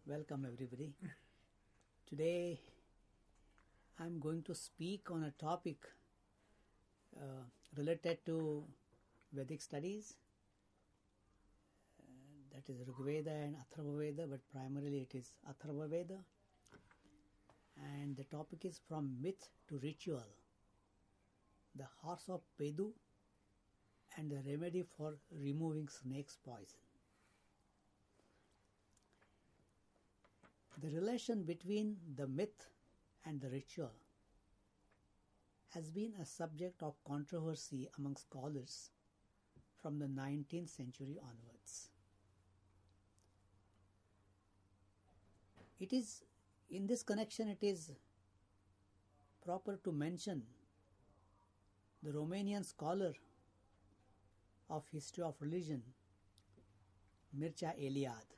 Welcome everybody. Today I'm going to speak on a topic related to Vedic studies, that is Rigveda and Atharva Veda, but primarily it is Atharva Veda, and the topic is From Myth to Ritual, the horse of Pedu and the remedy for removing snake's poison. The relation between the myth and the ritual has been a subject of controversy among scholars from the 19th century onwards. In this connection, it is proper to mention the Romanian scholar of history of religion, Mircea Eliade.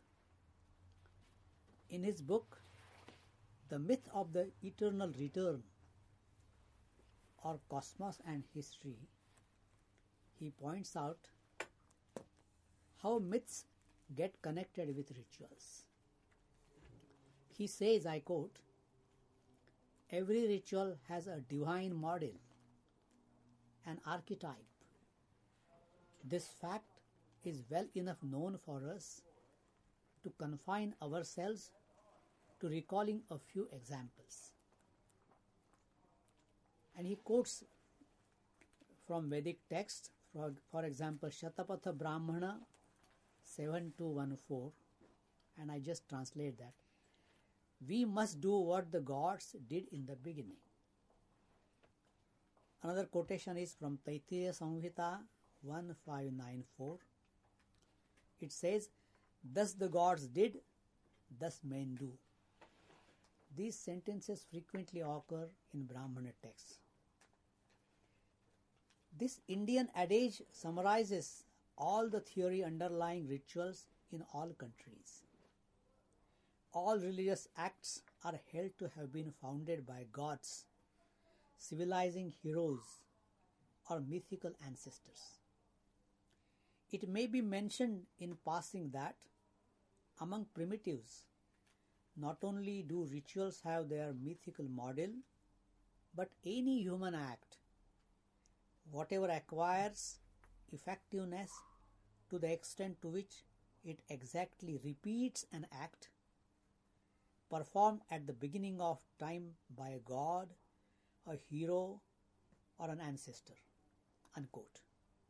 In his book, The Myth of the Eternal Return, or Cosmos and History, he points out how myths get connected with rituals. He says, I quote, "Every ritual has a divine model, an archetype. This fact is well enough known for us to confine ourselves to recalling a few examples." And he quotes from Vedic texts, for example, Shatapatha Brahmana 7214, and I just translate that. We must do what the gods did in the beginning. Another quotation is from Taittiriya Samhita 1594. It says, "Thus the gods did, thus men do." These sentences frequently occur in Brahmana texts. This Indian adage summarizes all the theory underlying rituals in all countries. All religious acts are held to have been founded by gods, civilizing heroes, or mythical ancestors. It may be mentioned in passing that among primitives, not only do rituals have their mythical model, but any human act, whatever acquires effectiveness to the extent to which it exactly repeats an act performed at the beginning of time by a god, a hero, or an ancestor. Unquote.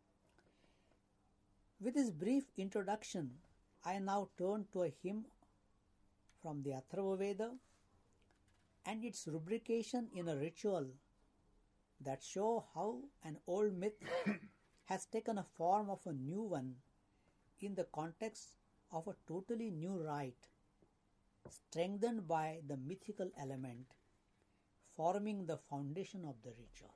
With this brief introduction, I now turn to a hymn from the Atharva Veda and its rubrication in a ritual that show how an old myth has taken a form of a new one in the context of a totally new rite, strengthened by the mythical element, forming the foundation of the ritual.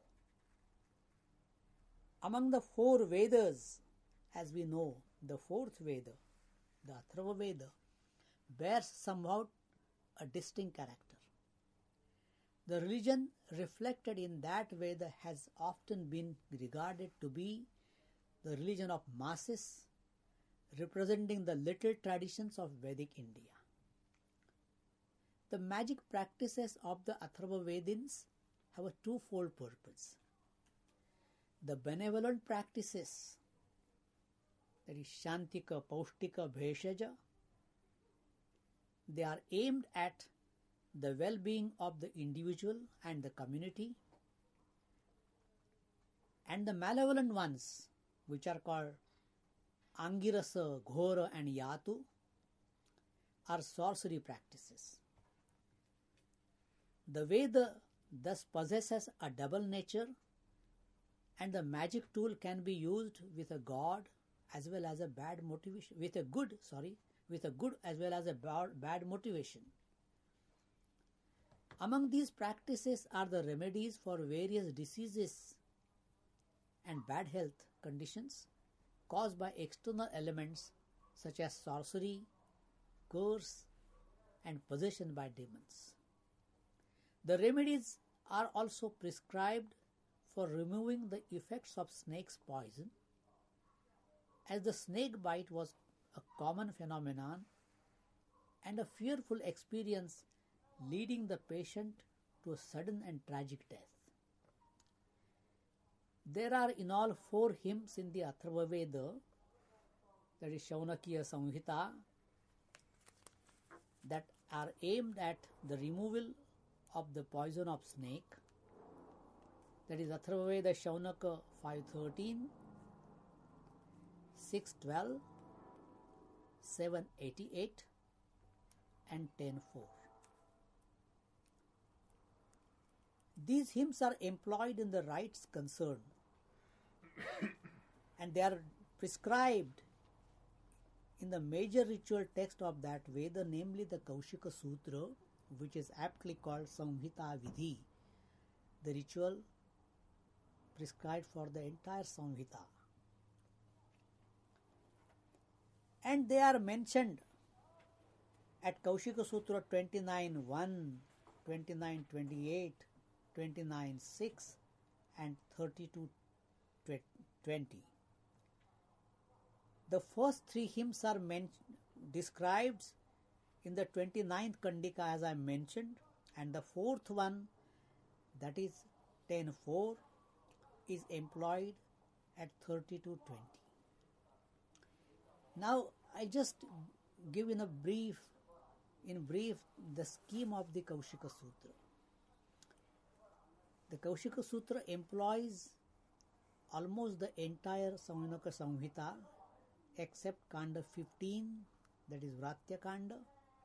Among the four Vedas, as we know, the fourth Veda, the Atharva Veda, bears somewhat a distinct character. The religion reflected in that Veda has often been regarded to be the religion of masses, representing the literal traditions of Vedic India. The magic practices of the Atharva Vedins have a twofold purpose. The benevolent practices, that is Shantika, Paustika, Bheshaja, they are aimed at the well-being of the individual and the community, and the malevolent ones, which are called Angirasa, Ghora and Yatu, are sorcery practices. The Veda thus possesses a double nature, and the magic tool can be used with a good as well as a bad motivation, with a good as well as a bad motivation. Among these practices are the remedies for various diseases and bad health conditions caused by external elements such as sorcery, curse, and possession by demons. The remedies are also prescribed for removing the effects of snake's poison, as the snake bite was a common phenomenon and a fearful experience leading the patient to a sudden and tragic death. There are in all 4 hymns in the Atharva Veda, that is Shaunakya Samhita, that are aimed at the removal of the poison of snake. That is Atharva Veda Shaunaka 5.13, 6.12, 7.88 and 10.4. These hymns are employed in the rites concerned and they are prescribed in the major ritual text of that Veda, namely the Kaushika Sutra, which is aptly called Samhita Vidhi, the ritual prescribed for the entire Samhita. And they are mentioned at Kaushika Sutra 29.1, 29.28, 29.6 and 32.20. The first 3 hymns are described in the 29th Kandika as I mentioned, and the 4th one, that is 10.4, is employed at 32.20. Now I just give in brief the scheme of the Kaushika Sutra. The Kaushika Sutra employs almost the entire Saunaka Samhita except Kanda 15, that is Vratya Kanda,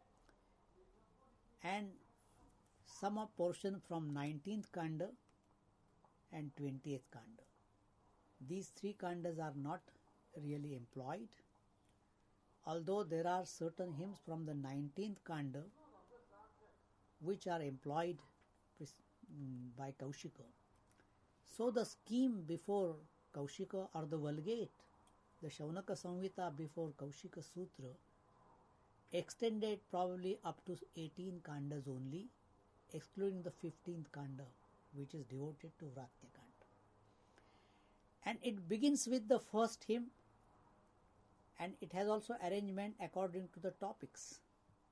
and some portion from 19th Kanda and 20th Kanda. These 3 Kandas are not really employed, although there are certain hymns from the 19th Kanda which are employed by Kaushika. So the scheme before Kaushika, or the Vulgate, the Shaunaka Samhita before Kaushika Sutra, extended probably up to 18 Kandas only, excluding the 15th Kanda, which is devoted to Vratya Kanda. And it begins with the first hymn, and it has also arrangement according to the topics.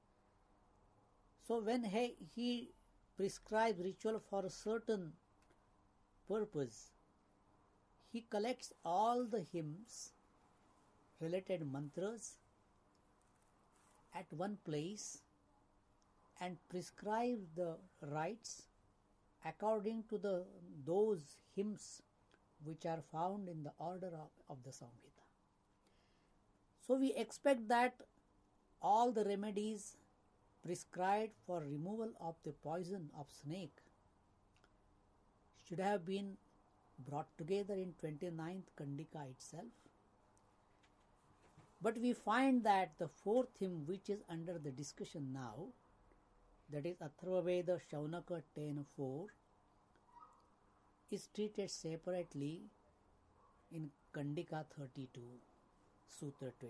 So when he prescribes ritual for a certain purpose, he collects all the hymns, related mantras at one place and prescribes the rites according to those hymns which are found in the order of the Samhita. So we expect that all the remedies prescribed for removal of the poison of snake should have been brought together in 29th Kandika itself. But we find that the 4th hymn, which is under the discussion now, that is Atharva Veda Shaunaka 10.4, is treated separately in Kandika 32, Sutra 20.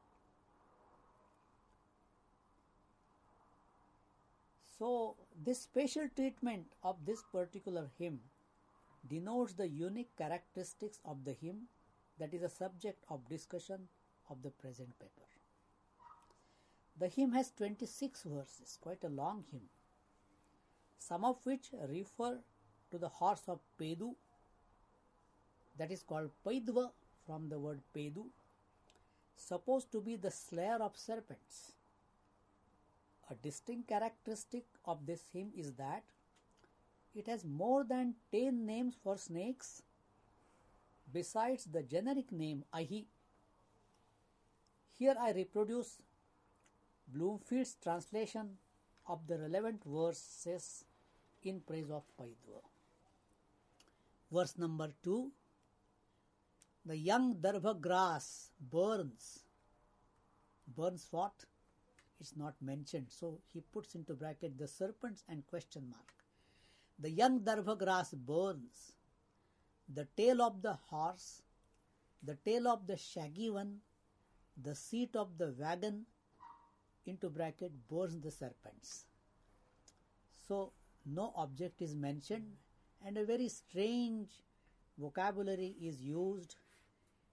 So this special treatment of this particular hymn denotes the unique characteristics of the hymn that is a subject of discussion of the present paper. The hymn has 26 verses, quite a long hymn, some of which refer to the horse of Pedu, that is called Paidva from the word Pedu, supposed to be the slayer of serpents. A distinct characteristic of this hymn is that it has more than 10 names for snakes besides the generic name Ahi. Here I reproduce Bloomfield's translation of the relevant verses in praise of Paidva. Verse number 2. The young darbha grass burns. Burns what? It's not mentioned. So he puts into bracket the serpents and question mark. The young darbha grass burns. The tail of the horse, the tail of the shaggy one, the seat of the wagon, into bracket, burns the serpents. So no object is mentioned, and a very strange vocabulary is used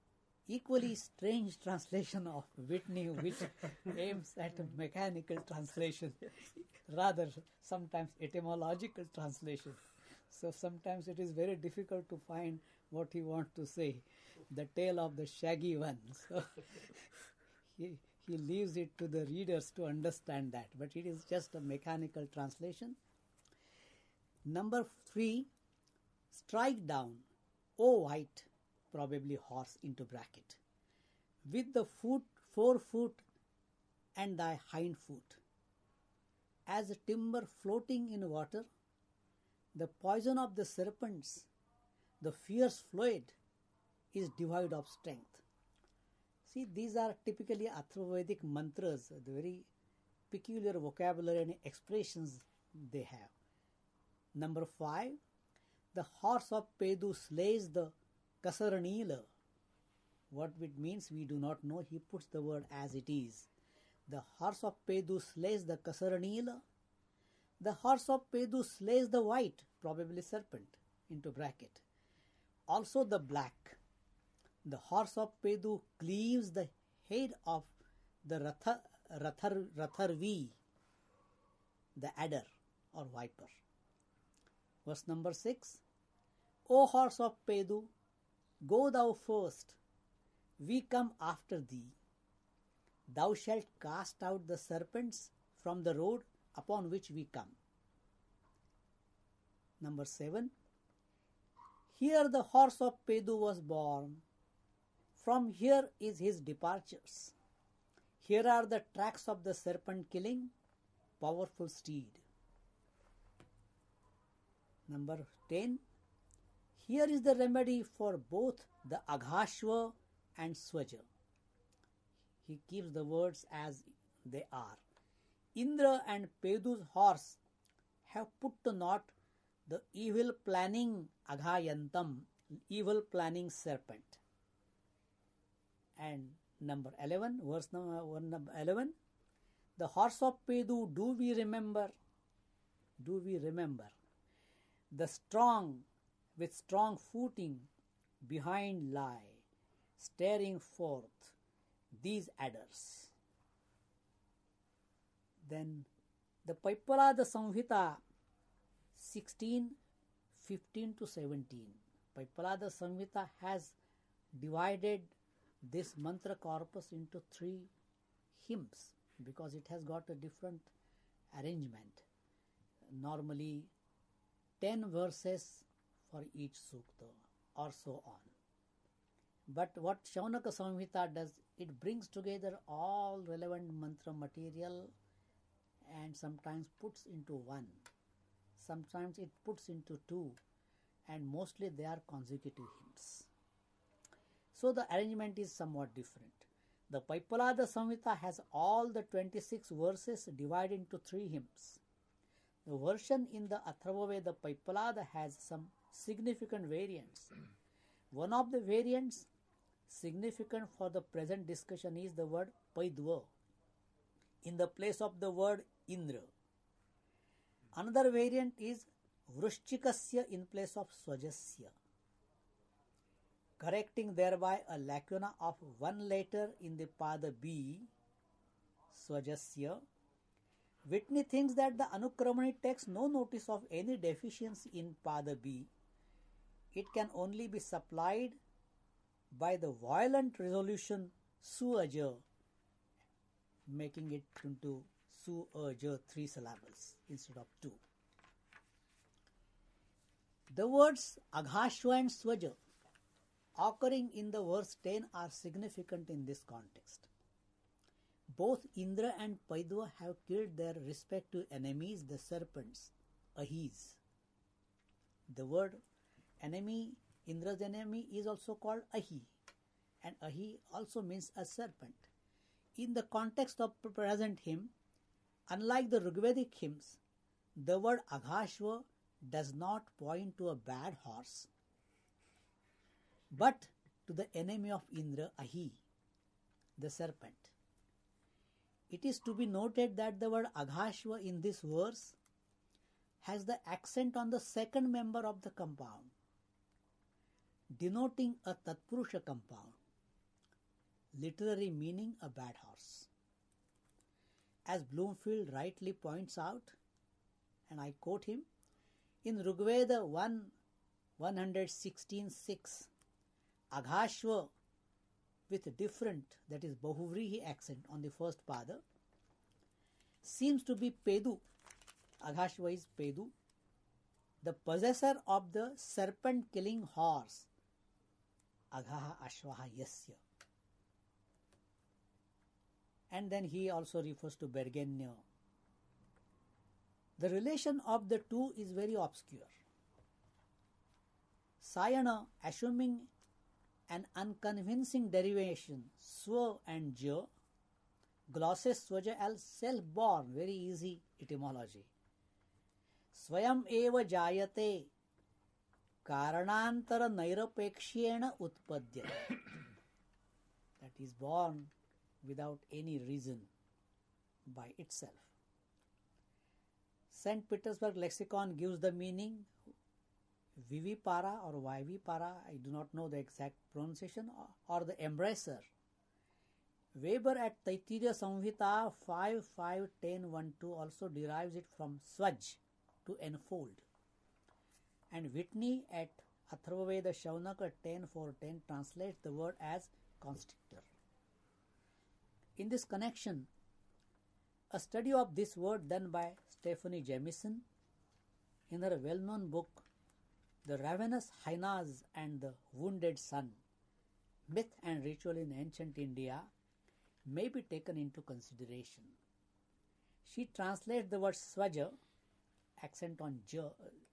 equally strange translation of Whitney, which aims at a mechanical translation, rather sometimes etymological translation. So sometimes it is very difficult to find what he wants to say, the tale of the shaggy one. So he leaves it to the readers to understand that, but it is just a mechanical translation. Number 3, strike down, O white, probably horse into bracket, with the forefoot and thy hind foot. As a timber floating in water, the poison of the serpents, the fierce fluid, is devoid of strength. See, these are typically Atharvavedic mantras, the very peculiar vocabulary and expressions they have. Number 5, the horse of Pedu slays the Kasaranila. What it means we do not know. He puts the word as it is. The horse of Pedu slays the Kasaranila. The horse of Pedu slays the white, probably serpent, into bracket. Also the black. The horse of Pedu cleaves the head of the Ratharvi, the adder or viper. Verse number 6. O horse of Pedu, go thou first, we come after thee. Thou shalt cast out the serpents from the road upon which we come. Number 7. Here the horse of Pedu was born. From here is his departures. Here are the tracks of the serpent-killing, powerful steed. Number 10. Here is the remedy for both the Aghashva and Swaja. He keeps the words as they are. Indra and Pedu's horse have put to naught the evil planning Aghayantam, evil planning serpent. And number 11, verse number 11, the horse of Pedu, do we remember? Do we remember? The strong, with strong footing, behind lie, staring forth these adders. Then the Paipalada Samhita 16, 15 to 17. Paipalada Samhita has divided this mantra corpus into 3 hymns because it has got a different arrangement. Normally 10 verses for each sukta or so on. But what Shaunaka Samhita does, it brings together all relevant mantra material and sometimes puts into 1. Sometimes it puts into 2, and mostly they are consecutive hymns. So the arrangement is somewhat different. The Paipalada Samhita has all the 26 verses divided into 3 hymns. The version in the Atharvaveda Paipalada has some significant variants. One of the variants significant for the present discussion is the word Paidva in the place of the word Indra. Another variant is Vrishchikasya in place of Swajasya, correcting thereby a lacuna of 1 letter in the Pada B, Swajasya. Whitney thinks that the Anukramani takes no notice of any deficiency in Pada B. It can only be supplied by the violent resolution Su-aja, making it into Su-aja 3 syllables instead of 2. The words Aghashva and Swaja occurring in the verse 10 are significant in this context. Both Indra and Paidva have killed their respective enemies, the serpents, Ahis. The word enemy, Indra's enemy, is also called Ahi, and Ahi also means a serpent. In the context of the present hymn, unlike the Rigvedic hymns, the word Aghashva does not point to a bad horse, but to the enemy of Indra, Ahi, the serpent. It is to be noted that the word Aghashva in this verse has the accent on the second member of the compound, denoting a Tatpurusha compound. literary meaning a bad horse. As Bloomfield rightly points out, and I quote him, in Rigveda 116:6, Aghashva with different, that is Bahuvrihi accent on the first pada, seems to be Pedu. Aghashva is Pedu, the possessor of the serpent-killing horse. Aghaha Ashvaha Yasya. And then he also refers to Bergenya. The relation of the two is very obscure. Sayana, assuming an unconvincing derivation, swa and ja, glosses swaja as self-born, very easy etymology. Swayam eva jayate karanantara nairapekshena utpadya. That is born without any reason by itself. St. Petersburg lexicon gives the meaning vivipara or vivipara, I do not know the exact pronunciation, or the embracer. Weber at Taittiriya Samhita 5.5.10.1.2 also derives it from swaj, to enfold. And Whitney at Atharvaveda Shaunaka 10.4.10 translates the word as constrictor. In this connection, a study of this word done by Stephanie Jamison in her well-known book The Ravenous Hyenas and the Wounded Sun, Myth and Ritual in Ancient India, may be taken into consideration. She translates the word swaja, accent on ja,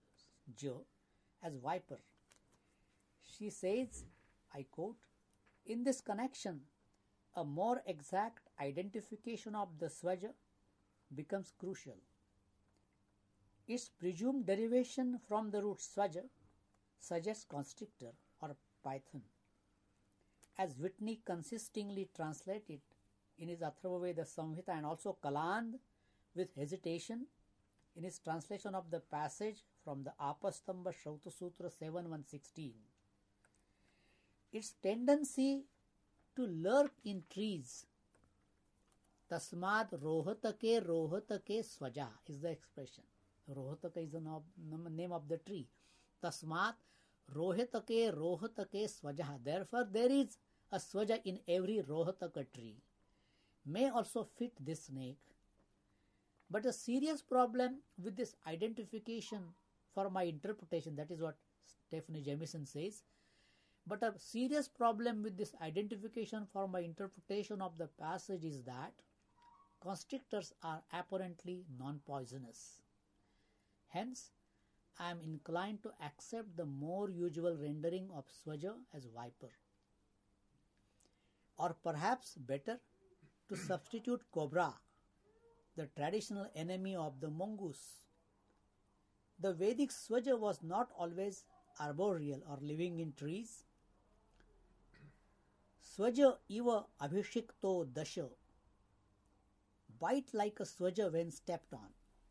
as viper. She says, I quote, in this connection, a more exact identification of the swaja becomes crucial. Its presumed derivation from the root swaja suggests constrictor or python. As Whitney consistently translated in his Atharvaveda Samhita, and also Kaland with hesitation in his translation of the passage from the Apastamba Shrauta Sutra 7.1.16. Its tendency to lurk in trees. Tasmad rohatake swaja is the expression. Rohataka is the name of the tree. Tasmat rohatake swaja. Therefore, there is a swaja in every rohataka tree. May also fit this snake. But a serious problem with this identification for my interpretation, that is what Stephanie Jamison says, but a serious problem with this identification for my interpretation of the passage is that constrictors are apparently non-poisonous. Hence, I am inclined to accept the more usual rendering of swaja as viper. Or perhaps better, to substitute cobra, the traditional enemy of the mongoose. The Vedic swaja was not always arboreal or living in trees. Swaja iva abhishikto dasha. Bite like a swaja when stepped on.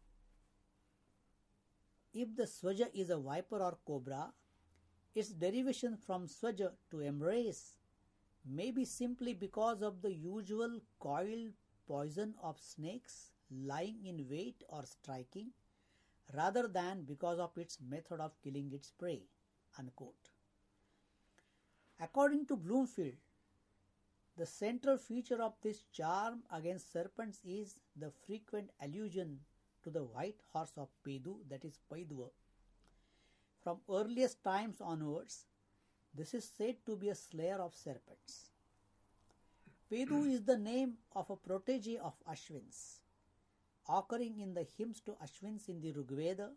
If the swaja is a viper or cobra, its derivation from swaja, to embrace, may be simply because of the usual coiled poison of snakes lying in wait or striking, rather than because of its method of killing its prey. Unquote. According to Bloomfield, the central feature of this charm against serpents is the frequent allusion to the white horse of Pedu, that is Paidva. From earliest times onwards, this is said to be a slayer of serpents. Pedu is the name of a protege of Ashwins, occurring in the hymns to Ashwins in the Rigveda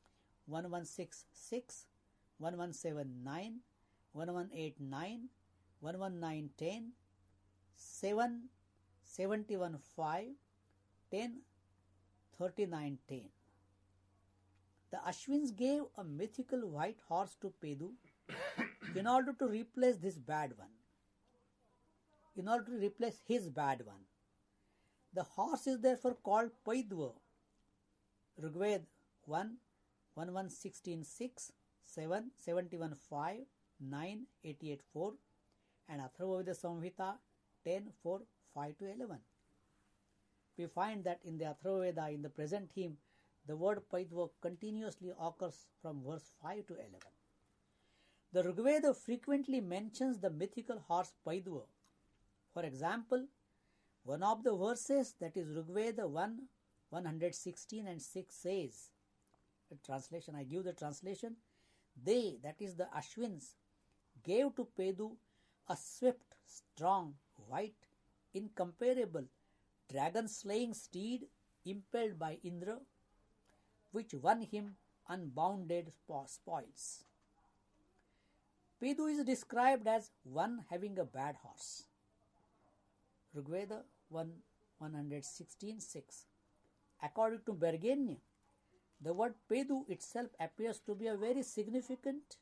1166, 1179, 1189, 119.10, 7, 71.5, 10, 39.10. The Ashwins gave a mythical white horse to Pedu in order to replace this bad one. In order to replace his bad one. The horse is therefore called Paidva. Rigved 1, 11.16.6, 7, 71.5, 9, 88.4, and Atharvaveda Samhita 10:4, 5 to 11. We find that in the Atharvaveda, in the present hymn, the word Paidva continuously occurs from verse 5 to 11. The Rigveda frequently mentions the mythical horse Paidva. For example, one of the verses, that is Rigveda 1:116 and 6 says, I give the translation, they, that is the Ashwins, gave to Pedu a swift, strong, white, incomparable, dragon-slaying steed impelled by Indra, which won him unbounded spoils. Pedu is described as one having a bad horse. Rigveda 1:116:6. According to Bergenya, the word Pedu itself appears to be very significant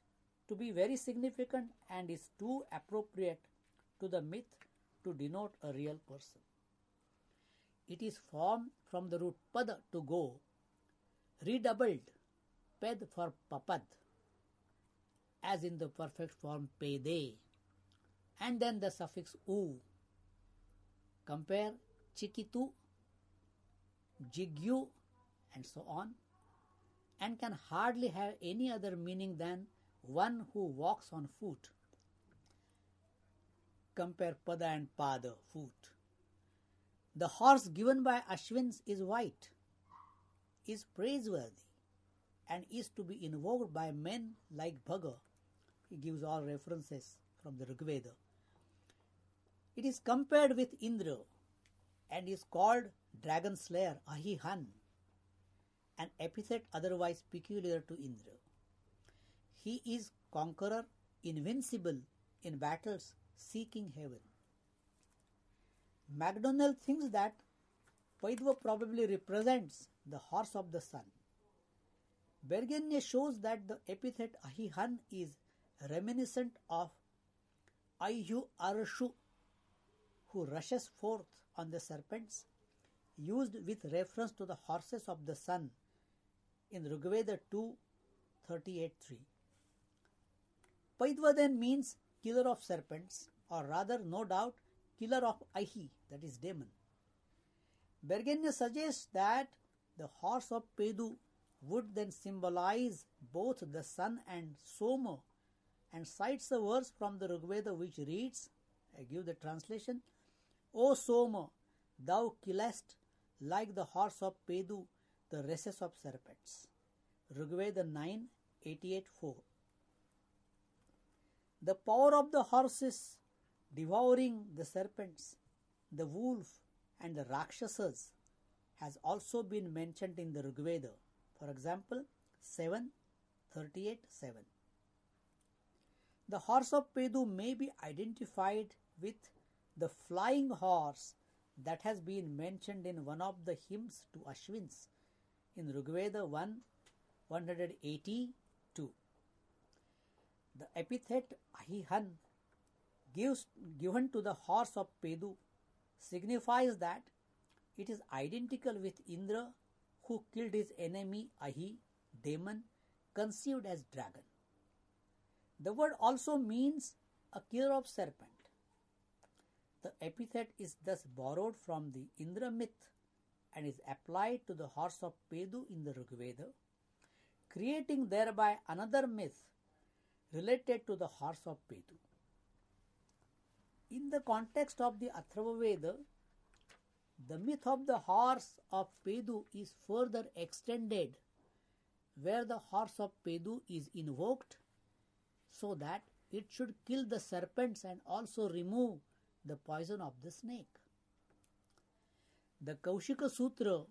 and is too appropriate to the myth to denote a real person. It is formed from the root pada, to go, redoubled ped for papad, as in the perfect form pede, and then the suffix u. Compare chikitu, jigyu, and so on, and can hardly have any other meaning than one who walks on foot. Compare pada and pada, foot. The horse given by Ashwins is white, is praiseworthy, and is to be invoked by men like Bhaga. He gives all references from the Rigveda. It is compared with Indra and is called dragon slayer Ahihan, an epithet otherwise peculiar to Indra. He is conqueror, invincible in battles, seeking heaven. MacDonald thinks that Paidva probably represents the horse of the sun. Bergenya shows that the epithet Ahihan is reminiscent of Ayhu Arashu, who rushes forth on the serpents, used with reference to the horses of the sun in Rigveda 2:38-3. Paidva then means killer of serpents, or rather, no doubt, killer of Ahi, that is demon. Bergenya suggests that the horse of Pedu would then symbolize both the sun and Soma, and cites a verse from the Rigveda which reads, I give the translation, O Soma, thou killest like the horse of Pedu the races of serpents. Rigveda 9:88-4. The power of the horses devouring the serpents, the wolf, and the Rakshasas has also been mentioned in the Rigveda. For example, 7:38-7. The horse of Pedu may be identified with the flying horse that has been mentioned in one of the hymns to Ashwins in Rigveda 1:182. The epithet Ahihan given to the horse of Pedu signifies that it is identical with Indra, who killed his enemy Ahi, demon, conceived as dragon. The word also means a killer of serpent. The epithet is thus borrowed from the Indra myth and is applied to the horse of Pedu in the Rigveda, creating thereby another myth related to the horse of Pedu. In the context of the Atharvaveda, the myth of the horse of Pedu is further extended, where the horse of Pedu is invoked so that it should kill the serpents and also remove the poison of the snake. The Kaushika Sutra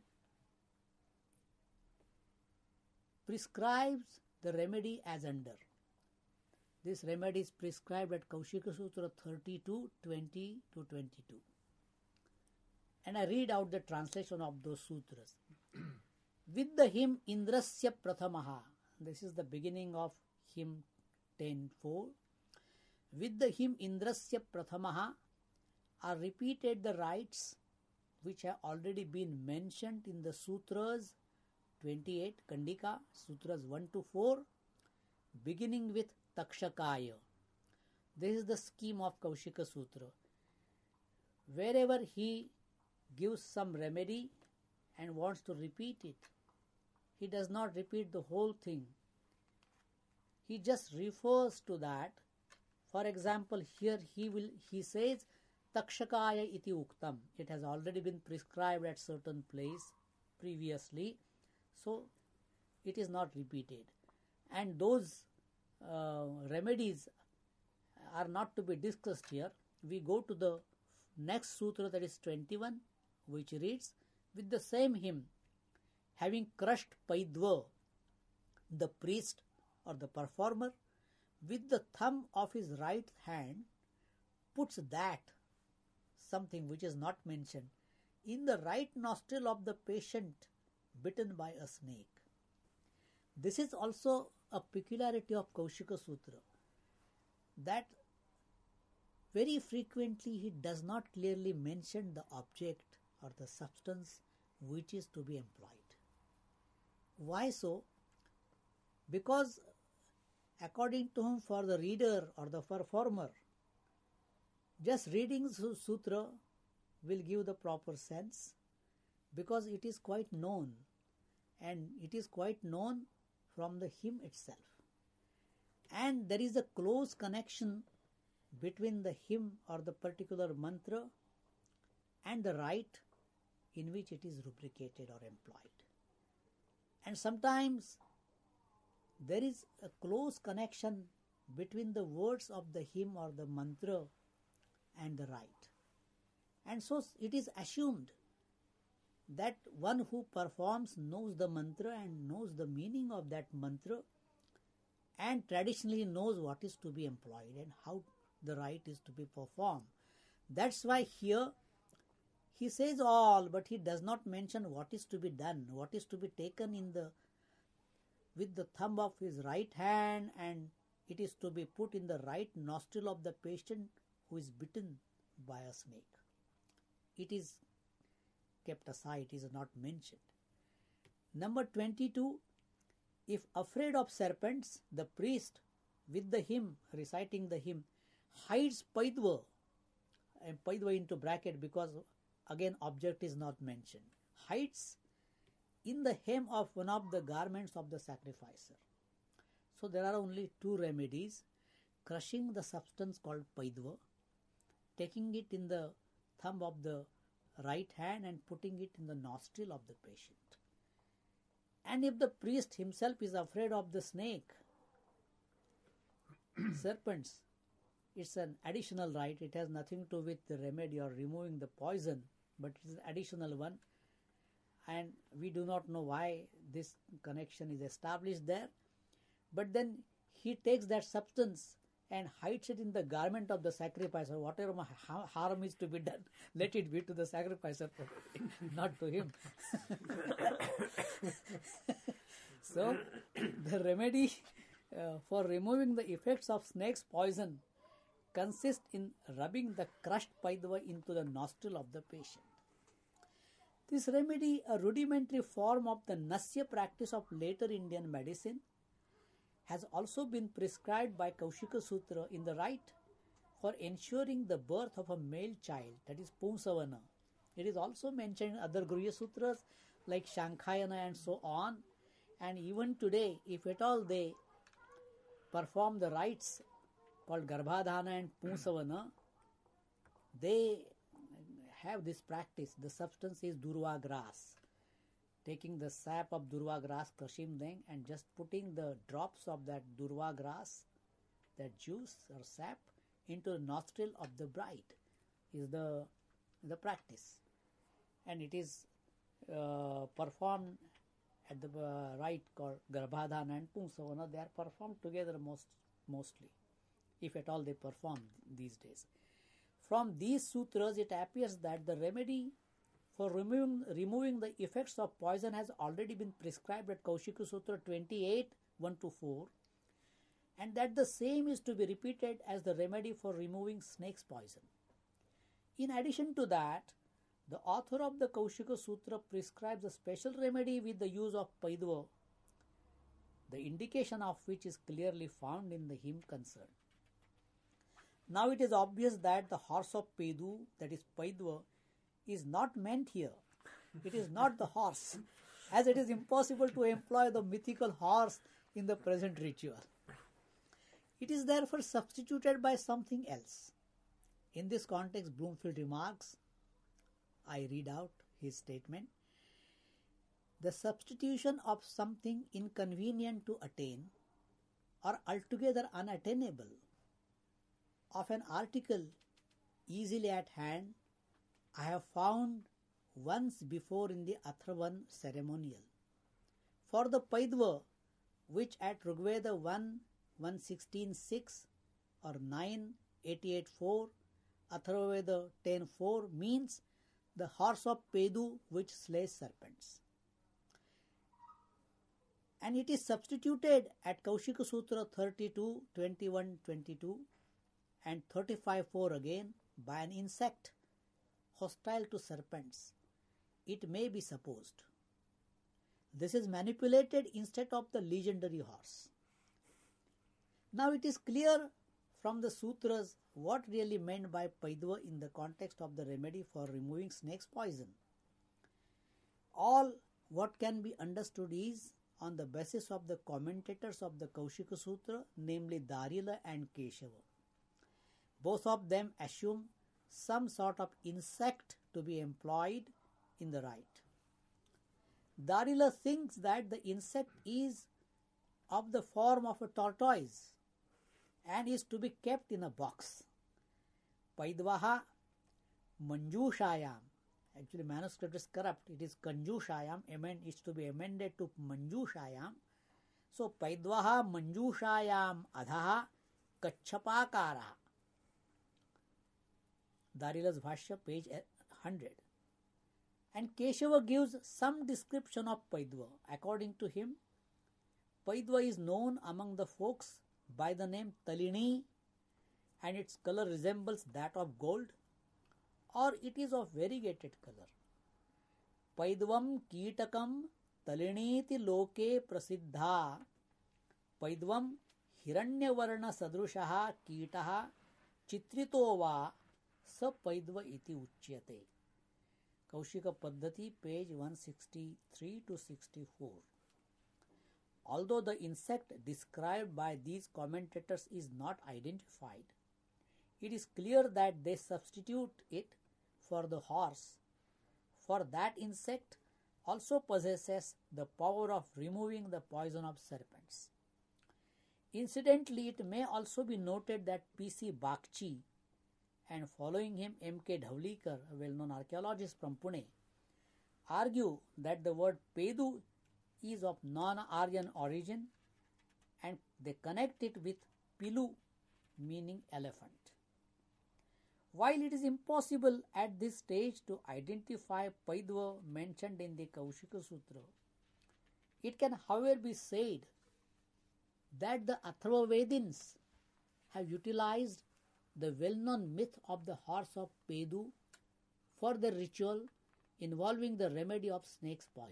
prescribes the remedy as under. This remedy is prescribed at Kaushika Sutra 32:20-22. And I read out the translation of those sutras. With the hymn Indrasya Prathamaha, this is the beginning of hymn 10:4. With the hymn Indrasya Prathamaha are repeated the rites which have already been mentioned in the sutras 28 Kandika, sutras 1-4, beginning with Takshakaya. This is the scheme of Kaushika Sutra. wherever he gives some remedy and wants to repeat it, he does not repeat the whole thing. He just refers to that. For example, here he says Takshakaya iti uktam. It has already been prescribed at certain place previously, so it is not repeated. And those remedies are not to be discussed here. We go to the next sutra, that is 21, which reads, with the same hymn, having crushed Paidva, the priest or the performer, with the thumb of his right hand, puts that, something which is not mentioned, in the right nostril of the patient bitten by a snake. This is also a peculiarity of Kaushika Sutra, that very frequently he does not clearly mention the object or the substance which is to be employed. Why so? Because according to him, for the reader or the performer, just reading sutra will give the proper sense, because it is quite known, and it is quite known from the hymn itself. And there is a close connection between the hymn or the particular mantra and the rite in which it is rubricated or employed. And sometimes there is a close connection between the words of the hymn or the mantra and the rite. And so it is assumed that one who performs knows the mantra and knows the meaning of that mantra, and traditionally knows what is to be employed and how the rite is to be performed. That's why here he says all, but he does not mention what is to be done, what is to be taken with the thumb of his right hand, and it is to be put in the right nostril of the patient who is bitten by a snake. It is kept aside, it is not mentioned. Number 22, if afraid of serpents, the priest with the hymn, reciting the hymn, hides Paidva, and Paidva into bracket because again object is not mentioned, hides in the hem of one of the garments of the sacrificer. So there are only two remedies: crushing the substance called Paidva, taking it in the thumb of the right hand and putting it in the nostril of the patient. And if the priest himself is afraid of the snake, serpents, it's an additional rite. It has nothing to do with the remedy or removing the poison, but it is an additional one. And we do not know why this connection is established there. But then he takes that substance and hides it in the garment of the sacrificer. Whatever harm is to be done, let it be to the sacrificer, not to him. So the remedy for removing the effects of snake's poison consists in rubbing the crushed Paidva into the nostril of the patient. This remedy, a rudimentary form of the Nasya practice of later Indian medicine, has also been prescribed by Kaushika Sutra in the rite for ensuring the birth of a male child, that is Pumsavana. It is also mentioned in other Gurya Sutras like Shankhayana and so on. And even today, if at all they perform the rites called Garbhadhana and Pumsavana, they have this practice. The substance is Durva grass. Taking the sap of Durva grass, crushing them, and just putting the drops of that Durva grass, that juice or sap, into the nostril of the bride is the practice. And it is performed at the rite called Garbhadhana and Pumsavana. They are performed together mostly, if at all they perform these days. From these sutras, it appears that the remedy for removing the effects of poison has already been prescribed at Kaushika Sutra 28, 1-4, and that the same is to be repeated as the remedy for removing snake's poison. In addition to that, the author of the Kaushika Sutra prescribes a special remedy with the use of Paidva, the indication of which is clearly found in the hymn concerned. Now it is obvious that the horse of Pedu, that is Paidva, is not meant here. It is not the horse, as it is impossible to employ the mythical horse in the present ritual. It is therefore substituted by something else. In this context, Bloomfield remarks, I read out his statement, the substitution of something inconvenient to attain or altogether unattainable of an article easily at hand, I have found once before in the Atharvan ceremonial. For the Paidva, which at Rigveda 1:116:6 or 9:88:4, Atharvaveda 10:4 means the horse of Pedu which slays serpents. And it is substituted at Kaushika Sutra 32:21:22 and 35:4 again by an insect hostile to serpents, it may be supposed. This is manipulated instead of the legendary horse. Now it is clear from the sutras what really meant by Paidva in the context of the remedy for removing snake's poison. All what can be understood is on the basis of the commentators of the Kaushika Sutra, namely Darila and Keshava. Both of them assume some sort of insect to be employed in the rite. Darila thinks that the insect is of the form of a tortoise and is to be kept in a box. Paidvaha Manjushayam. Actually, manuscript is corrupt. It is Kanjushayam. It's to be amended to Manjushayam. So, Paidvaha Manjushayam Adhaha Kachapakara. Darila's Bhashya, page 100. And Keshava gives some description of Paidva. According to him, Paidva is known among the folks by the name Talini, and its color resembles that of gold, or it is of variegated color. Paidvam Kitakam Taliniti Loke Prasiddha. Paidvam Hiranyavarna Sadrushaha Kitaha Chitritova Sa Paidva iti Uchyate. Kaushika Paddhati, page 163 to 64. Although the insect described by these commentators is not identified, it is clear that they substitute it for the horse, for that insect also possesses the power of removing the poison of serpents. Incidentally, it may also be noted that P.C. Bakchi and following him M.K. Dhaulikar, a well-known archaeologist from Pune, argue that the word Pedu is of non-Aryan origin and they connect it with Pilu, meaning elephant. While it is impossible at this stage to identify Paidva mentioned in the Kaushika Sutra, it can however be said that the Atharvavedins have utilized the well-known myth of the horse of Pedu for the ritual involving the remedy of snake's poison.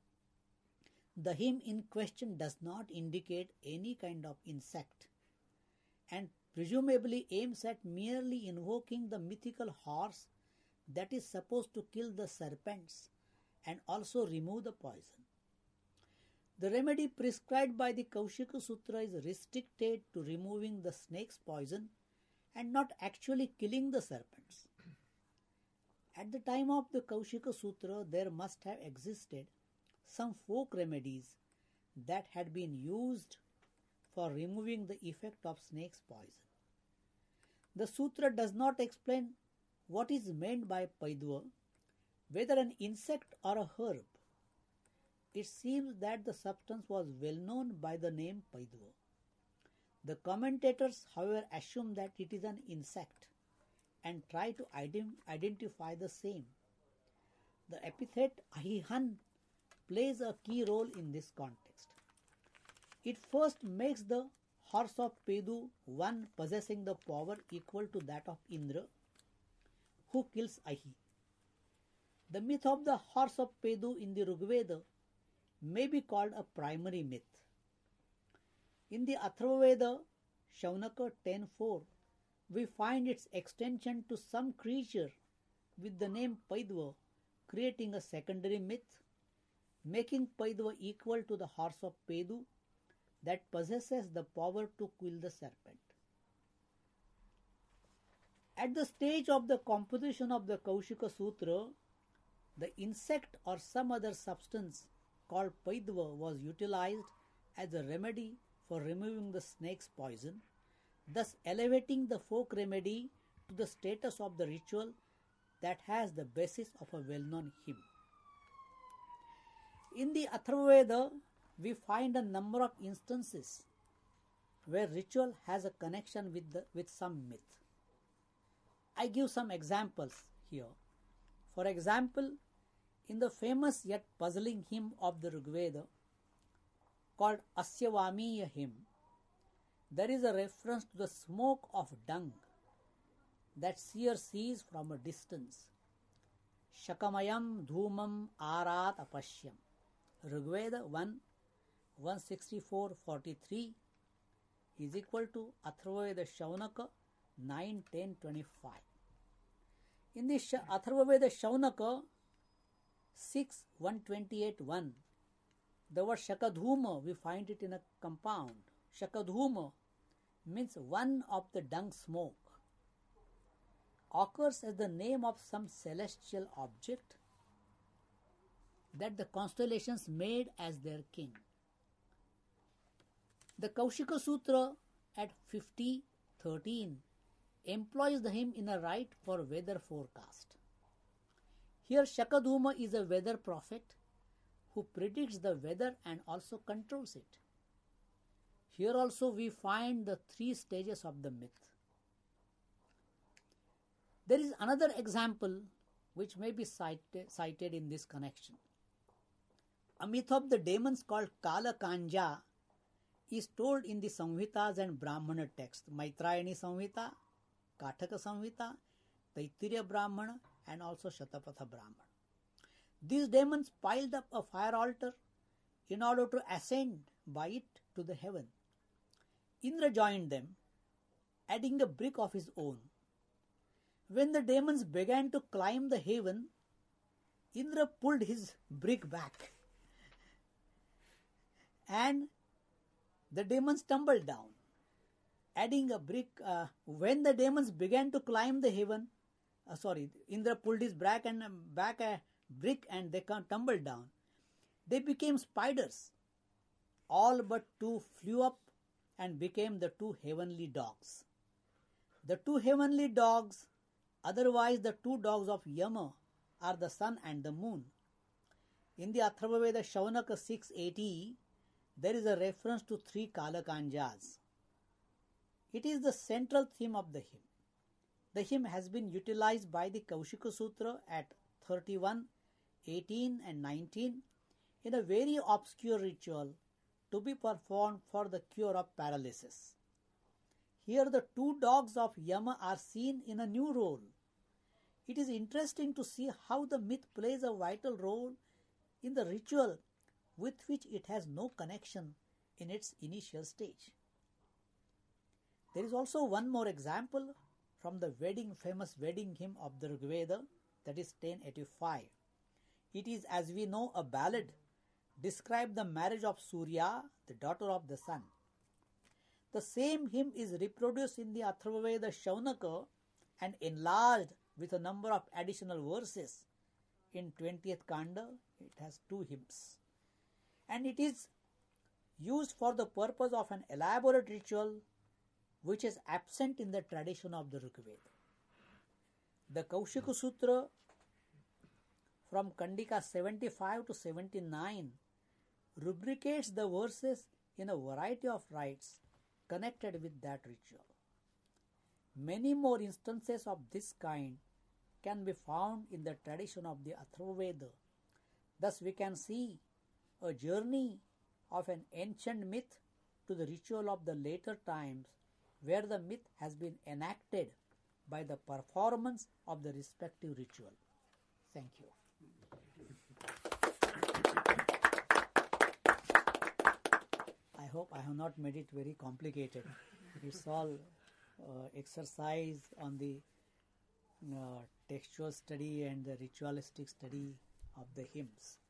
The hymn in question does not indicate any kind of insect and presumably aims at merely invoking the mythical horse that is supposed to kill the serpents and also remove the poison. The remedy prescribed by the Kaushika Sutra is restricted to removing the snake's poison and not actually killing the serpents. At the time of the Kaushika Sutra, there must have existed some folk remedies that had been used for removing the effect of snake's poison. The sutra does not explain what is meant by Paidva, whether an insect or a herb. It seems that the substance was well known by the name Paidva. The commentators, however, assume that it is an insect and try to identify the same. The epithet Ahihan plays a key role in this context. It first makes the horse of Pedu one possessing the power equal to that of Indra, who kills Ahi. The myth of the horse of Pedu in the Rigveda may be called a primary myth. In the Atharvaveda, Shaunaka 10.4, we find its extension to some creature with the name Paidva, creating a secondary myth, making Paidva equal to the horse of Pedu that possesses the power to kill the serpent. At the stage of the composition of the Kaushika Sutra, the insect or some other substance called Paidva was utilized as a remedy for removing the snake's poison, thus elevating the folk remedy to the status of the ritual that has the basis of a well-known hymn. In the Atharvaveda, we find a number of instances where ritual has a connection with some myth. I give some examples here. For example, in the famous yet puzzling hymn of the Rigveda called Asyavamiya hymn, there is a reference to the smoke of dung that seer sees from a distance. Shakamayam dhumam arat apashyam. Rigveda 1, 164:43 is equal to Atharvaveda Shaunaka 9:10:25. In the Atharvaveda Shaunaka 6:128:1, the word Shakadhuma, we find it in a compound. Shakadhuma means one of the dung smoke, occurs as the name of some celestial object that the constellations made as their king. The Kaushika Sutra at 50:13 employs the hymn in a rite for weather forecast. Here Shakadhuma is a weather prophet who predicts the weather and also controls it. Here also we find the three stages of the myth. There is another example which may be cited in this connection. A myth of the demons called Kala Kanja is told in the Samhitas and Brahmana texts, Maitrayani Samhita, Kataka Samhita, Taittiriya Brahmana and also Shatapatha Brahmana. These demons piled up a fire altar in order to ascend by it to the heaven. Indra joined them, adding a brick of his own. When the demons began to climb the heaven, Indra pulled his brick back and the demons tumbled down, adding a brick. When the demons began to climb the heaven, Indra pulled his back a brick and they tumbled down. They became spiders. All but two flew up and became the two heavenly dogs. The two heavenly dogs, otherwise the two dogs of Yama, are the sun and the moon. In the Atharvaveda Shaunaka 6:80, there is a reference to three Kalakanjas. It is the central theme of the hymn. The hymn has been utilized by the Kaushika Sutra at 31, 18 and 19 in a very obscure ritual to be performed for the cure of paralysis. Here the two dogs of Yama are seen in a new role. It is interesting to see how the myth plays a vital role in the ritual with which it has no connection in its initial stage. There is also one more example from the famous wedding hymn of the Rigveda, that is 10:85. It is, as we know, a ballad describing the marriage of Surya, the daughter of the sun. The same hymn is reproduced in the Atharvaveda Shaunaka and enlarged with a number of additional verses. In 20th Kanda, it has two hymns. And it is used for the purpose of an elaborate ritual which is absent in the tradition of the Rigveda. The Kaushika Sutra from Kandika 75 to 79 rubricates the verses in a variety of rites connected with that ritual. Many more instances of this kind can be found in the tradition of the Atharvaveda. Thus we can see a journey of an ancient myth to the ritual of the later times, where the myth has been enacted by the performance of the respective ritual. Thank you. I hope I have not made it very complicated. It's all exercise on the textual study and the ritualistic study of the hymns.